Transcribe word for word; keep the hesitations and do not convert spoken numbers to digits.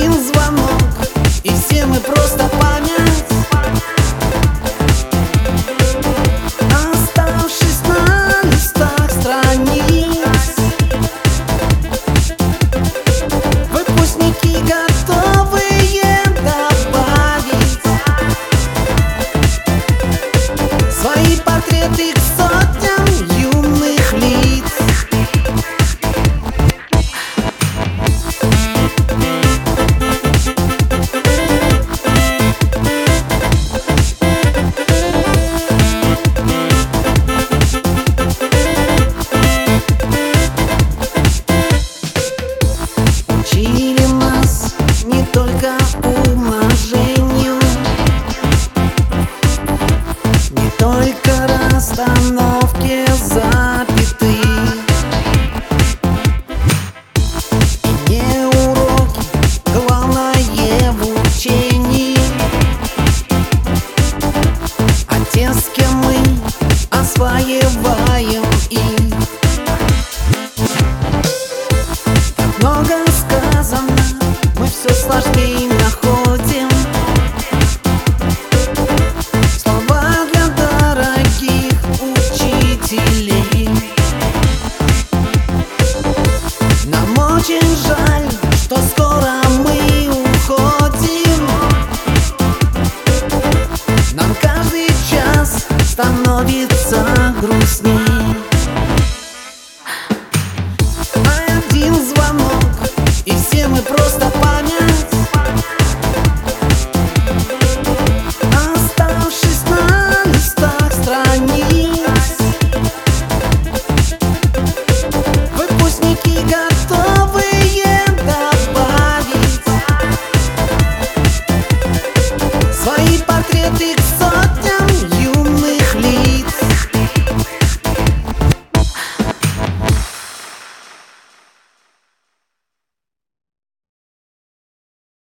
Один звонок, и все мы просто память, оставшись на листах страниц. Выпускники, готовые добавить свои портреты к сотням юных лиц. Учили нас не только умножению, не только расстановке запятых, и не уроки, главное в учении, а те, с кем мы осваиваем их. Много сказано, мы все сложнее находим слова для дорогих учителей. Нам очень жаль, что скоро мы уходим. Нам каждый час становится грустней. Один звонок, и все мы просто память, оставшись на листах страниц. Выпускники, готовые добавить свои портреты к